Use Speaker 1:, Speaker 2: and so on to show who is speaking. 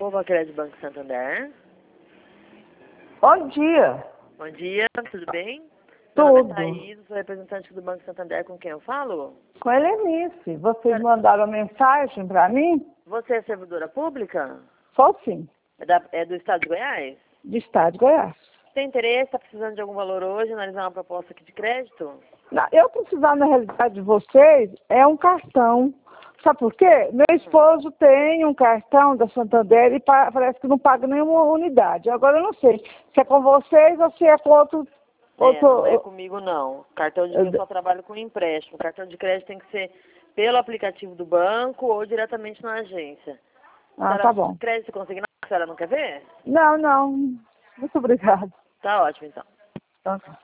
Speaker 1: Povo Crédito Banco Santander.
Speaker 2: Bom dia.
Speaker 1: Bom dia, tudo bem? Meu nome é
Speaker 2: Tudo.
Speaker 1: Thaís, sou representante do Banco Santander, com quem eu falo?
Speaker 2: Com a Helenice. Vocês mandaram mensagem para mim?
Speaker 1: Você é servidora pública?
Speaker 2: Só sim.
Speaker 1: É do Estado de Goiás?
Speaker 2: De Estado de Goiás.
Speaker 1: Tem interesse, está precisando de algum valor hoje, analisar uma proposta aqui de crédito?
Speaker 2: Não, eu precisar, na realidade, de vocês, é um cartão. Sabe por quê? Meu esposo tem um cartão da Santander e parece que não paga nenhuma unidade. Agora eu não sei se é com vocês ou se é com outro...
Speaker 1: Não é comigo não. Cartão de crédito eu só trabalho com empréstimo. Cartão de crédito tem que ser pelo aplicativo do banco ou diretamente na agência.
Speaker 2: Ah, tá bom.
Speaker 1: Crédito consignado, a senhora não quer ver?
Speaker 2: Não. Muito obrigada.
Speaker 1: Tá ótimo, então.
Speaker 2: Tá.